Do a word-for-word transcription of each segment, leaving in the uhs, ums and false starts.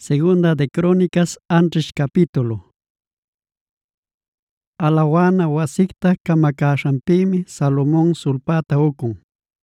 Segunda de Crónicas antrish capítulo. Alawana wasikta kamakashanpimi Salomón sulpata ukun.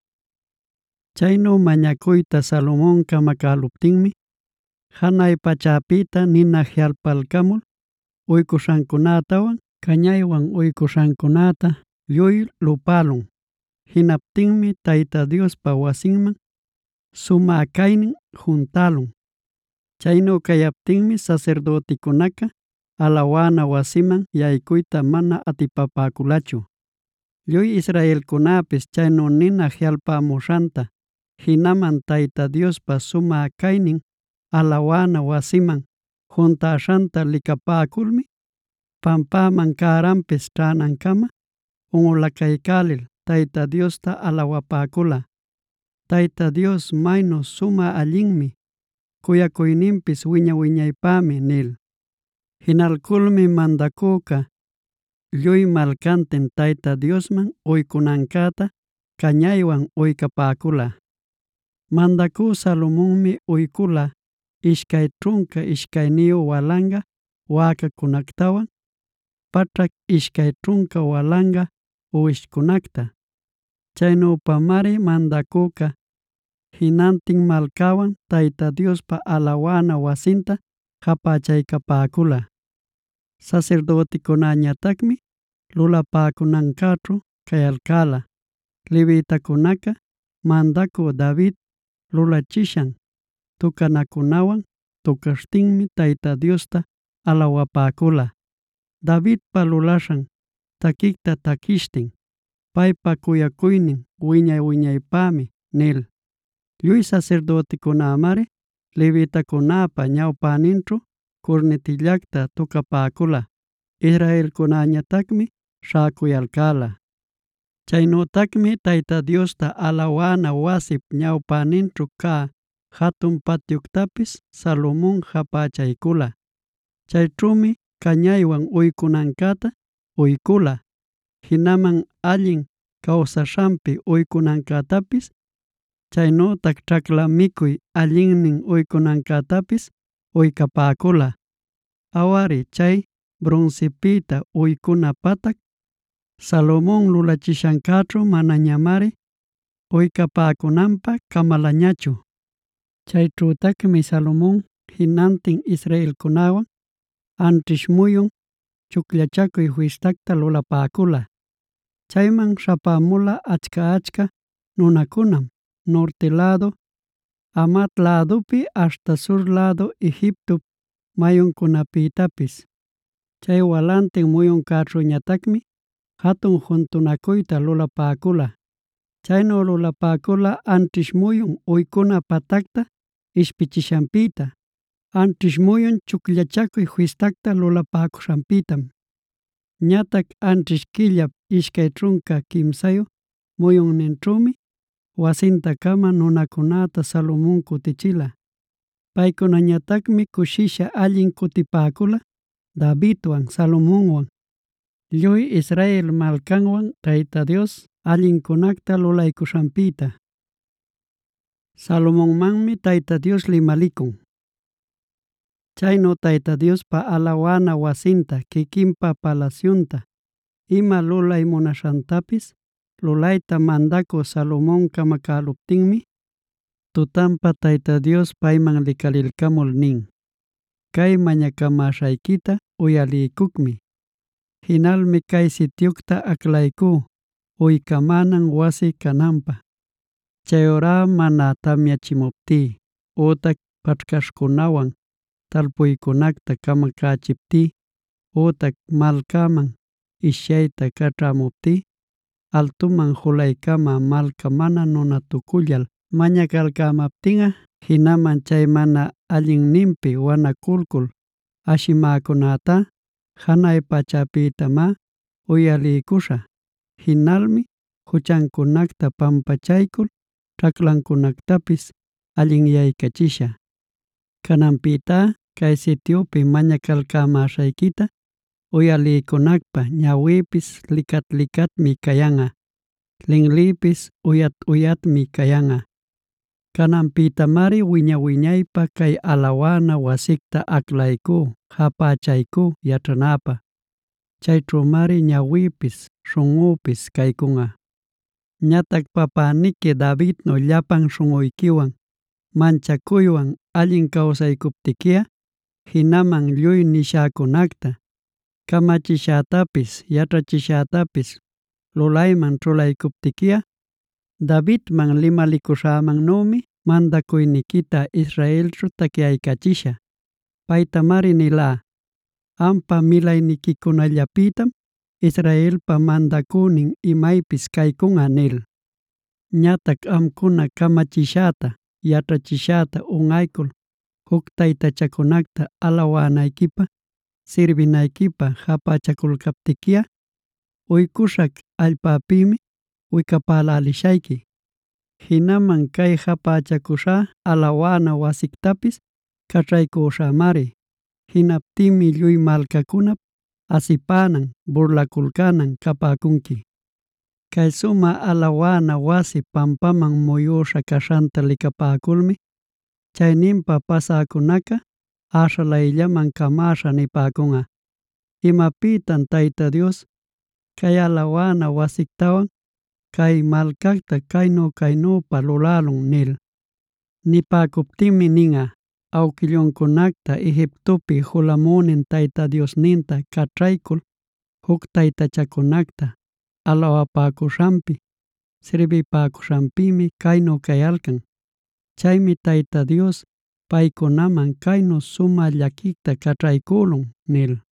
Chaynu mañakuyta Salomón kamakaluptinmi, hanay pachapita nina hialpalkamul uykushankunatawan kañaywan uykushankunata lluy lupalun. Hinaptinmi Tayta Diospa wasinman suma kaynin juntalun. Chaynu kayaptinmi sacerdotekunaka alawana wasiman yaykuyta mana atipapäkulachu. Lluy Israelkunapis chaynu nina hialpamushanta hinaman Tayta Diospa suma kaynin alawana wasiman juntashanta likapakulmi pampaman karanpis chanankama unulakaykalil Tayta Diosta alawapäkula. Tayta Dios maynu suma allinmi, kuyakuyninpis wiña wiñaypami nil. Hinalkulmi mandakuka lluy malkantin Tayta Diosman uykunankata kañaywan uykapäkula. Mandaku Salomonmi uykula ishkay trunka ishkayniyu walanga wakakunaktawan, pachak ishkay trunka walanga uwishkunakta. Chaynupamari mandakuka hinantin malkawan Tayta Diospa alawana wasinta hapachaykapäkula. Sacerdotekunañatakmi lulapakunankachru kayalkala. Levitakunaka mandaku David lulachishan tukanakunawan tukashtinmi Tayta Diosta alawapäkula. Davidpa lulashan takikta takishtin, paypa kuyakuynin wiñay wiñaypami nil. Lluy sacerdotekunamari levitakunapa ñawpaninchru kurnitillakta tukapäkula. Israelkunañatakmi shakuyalkala. Chaynutakmi Tayta Diosta alawana wasip ñawpaninchru ka hatun patiuktapis Salomón hapachaykula. Chaychumi kañaywan uykunankata uykula. Hinaman allin kawsashanpi uykunankatapis, chaynutak chakla mikuy allinnin uykunankatapis uykapäkula. Awari chay broncepita uykuna patak Salomón lulachishankachru manañamari uykapäkunanpaq kamalañachu. Chaychütakmi Salomón hinantin Israelkunawan antrish muyun chukllachakuy fiestakta lulapäkula. Chayman shapamula achka achka nunakunam, norte lado, Hamat ladopi hasta sur lado Egipto mayunkunapitapis. Chay walantin muyunkachruñatakmi hatun juntunakuyta lulapäkula. Chaynu lulapäkula antrish muyun uykuna patakta ishpichishanpita, antrish muyun chukllachakuy fiestakta lulapäkushanpitam. Ñatak antrish killap ishkay trunka kimsayu muyunninchumi wasintakama nunakunata Salomón kutichila. Paykunañatakmi kushisha allin kutipäkula Davidwan Salomonwan. Lluy Israel malkanwan Tayta Dios allinkunakta lulaykushanpita. Salomonmanmi Tayta Dios limalikun. Chaynu Tayta Diospa alawana wasinta kikinpa palaciunta ima lulay munashantapis lulayta mandaku Salomón kamakaluptinmi, tutanpa Tayta Dios payman likalilkamul nin: kay mañakamashaykita uyalikukmi. Hinalmi kay sitiukta aklaykú uykamanan wasi kananpa. Chayura mana tamyachimuptí utak paćhkashkunawan talpuykunakta kamakachiptí utak malkaman ishyayta kach'amuptí, altuman julaykama malka mana nunatukullal mañakalkamaptinqa, hinaman chay mana allinninpi wanakulkul ashimakunata hanay pachapitama uyalikusha. Hinalmi huchankunakta pampachaykul chaklankunaktapis allinyaykachisha. Kananpita kay sitiopi mañakalkamashaykita uyalikunakpa ñawipis likat likatmi kayanqa, linlipis uyat uyatmi kayanqa. Kananpitamari wiña wiñaypa kay alawana wasikta aklayku hapachayku yach'anapaq. Chayćhumari ñawipis śhunꞌupis kaykunꞌa. Ñatac papaniki Davidnu llapan śhunꞌuykiwan manchakuywan allin kawsaykuptikiꞌa, jinaman lluy nishäkunakta, kamachishätapis yachachishätapis lulayman ćhulaykuptikiꞌa, Davidman limalikuśhämannumi mandakuynikita Israelćhu takyaycachishä. Paytamari nilá: Ampa milaynikikunallapitam Israelpa mandakünin imaypis kaykunꞌa nil. Ñatac amkuna kamachishäta yachachishäta unꞌaykul huk taytachakunakta alawanaykipa sirbinaykipaq japachakulkaptikiꞌa, uykuśhak allpapimi wikapälälishayki. Jinaman kay japachakuśhá alawana wasiktapis kaćhaykuśhämari. Jinaptinmi lluy malkakunap asipanan burlakulkanan kapakunki. Kay sumä alawana wasi pampaman muyuśha kaśhanta likapäkulmi chayninpa pasäkunaqa äśhalayllaman kamaśha nipäkunꞌa: ¿Imapitan Tayta Dios kay alawana wasiktawan kay malcata kaynu kaynupa lulalun nil? Nipäcuptinmi ninꞌa: Awkillunkunacta Egiptopi julamünin Tayta Diosninta kaćhaykul huk taytachakunacta alawapäcuśhanpi, sirbipäcuśhanpimi kaynu kayalkan. Chaymi Tayta Dios paykunaman kaynu sumä llakicta kaćhaykulun nil.